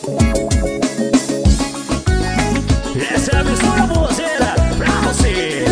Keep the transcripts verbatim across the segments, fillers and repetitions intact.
Essa é a mistura bozeira pra você.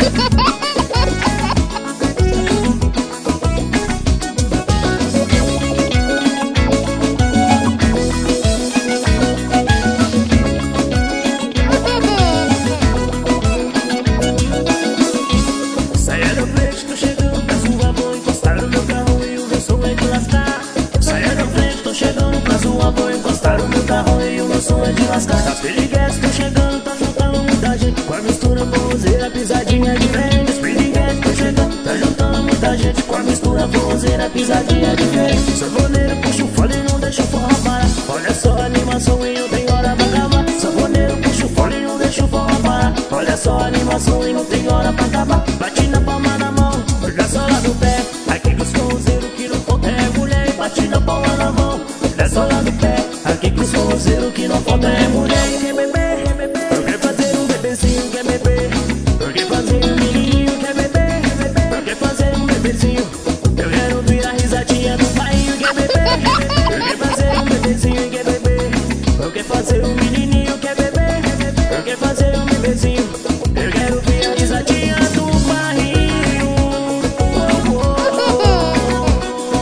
Saia da frente, tô chegando pra sua, vou encostar no meu carro e o meu som é de lascar. Saia da frente, tô chegando pra sua, vou encostar no meu carro e o meu som é de lascar. As piriguetes tô chegando, tá juntando muita gente com a mistura forrozeira, pisadinha diferente. As piriguetes tô chegando, tá juntando muita gente com a mistura forrozeira, pisadinha diferente. Sanfoneiro puxa o fole e não deixa o forró parar. Olha só a animação e não tem hora pra acabar. Sanfoneiro puxa o fole e não deixa o forró parar. Olha só a animação e não tem hora pra acabar. Bate na palma da mão, olha só lá do pé. Aqui que os forrozeiros que não falta é mulher. E bate na palma da mão, olha só lá do pé. Aqui que os forrozeiros que não falta é mulher. Quer beber, quer beber, eu quero fazer um bebezinho, quer beber. Eu quero fazer um menino, quer beber, quer beber. Eu quero fazer um bebezinho, eu quero ouvir a risadinha do pai. Quer beber, quer beber, eu quero fazer um bebezinho, quer beber. Eu quero fazer um menininho, quer beber, quer beber. Eu quero fazer um bebezinho, eu quero ouvir a risadinha do barrinho. Oh, oh, oh.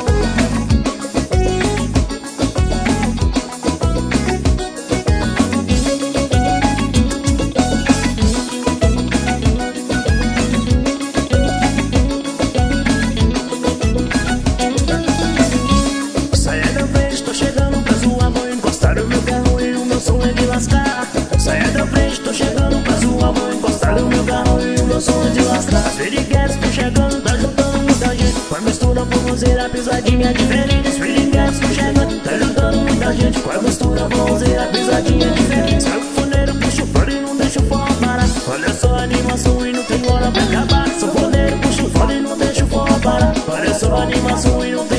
Saia da frente, tô chegando pra sua, vou encostar o meu carro e o meu som é de lascar. Saia da frente, tô chegando pra sua, vou encostar o meu carro e o meu som é de lascar. As piriguetes tô chegando, tá juntando muita gente com a mistura forrozeira, pisadinha diferente. As piriguetes tô chegando, tá juntando muita gente com a mistura forrozeira, pisadinha diferente. Sanfoneiro puxa o fole e não deixa o forró parar. Olha só a animação e não tem hora pra acabar. Sanfoneiro puxa o fole e não deixa o forró parar. Olha só a animação e não tem